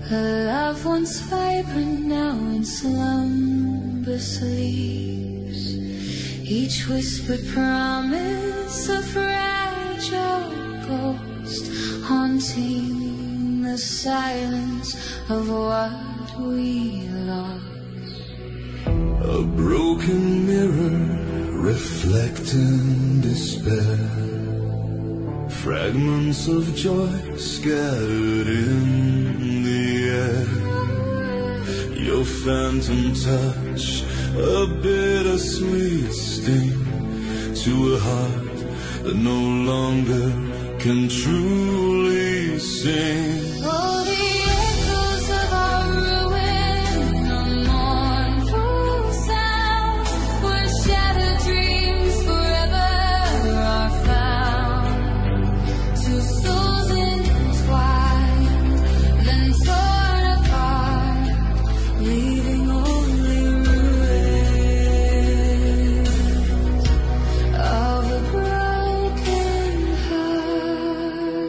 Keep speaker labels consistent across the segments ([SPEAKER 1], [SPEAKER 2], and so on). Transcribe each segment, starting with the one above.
[SPEAKER 1] A love once vibrant now in slumber sleeps. Each whispered promise a fragile ghost haunting the silence of what we lost.
[SPEAKER 2] A broken mirror reflecting despair, fragments of joy scattered in the air. Your phantom touch, a bittersweet sting to a heart that no longer can truly sing.
[SPEAKER 1] Oh, the echoes of our ruin, a mournful sound, where shattered dreams forever are found. Two souls entwined, then torn apart, leaving only ruins of a broken heart.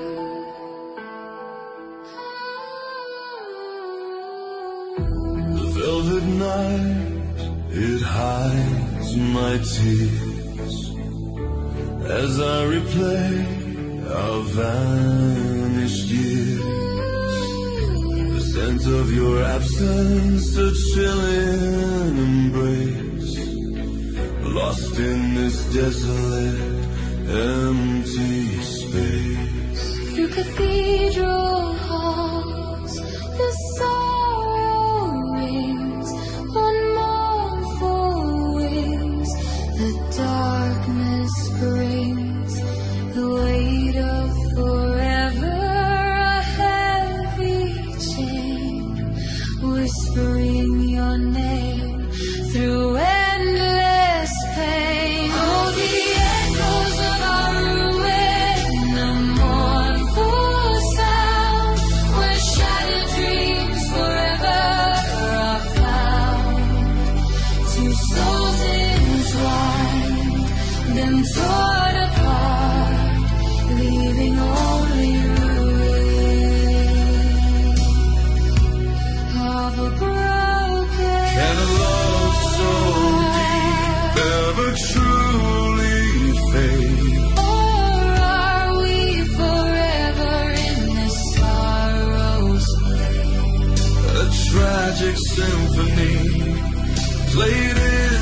[SPEAKER 2] The velvet night, it hides my tears as I replay our vanished years. The scent of your absence, a chilling embrace, lost in this desolate, empty space.
[SPEAKER 1] Through cathedral halls, the sorrow rings on mournful wings. The darkness brings the weight of forever, a heavy chain, whispering your name through endless pain. Oh, the echoes of our ruin, a mournful sound, where shattered dreams forever are found. Two souls entwined, then torn apart, leaving only ruins of a broken
[SPEAKER 2] Can a love so deep ever truly fade?
[SPEAKER 1] Or are we forever in this sorrow's play?
[SPEAKER 2] A tragic symphony played in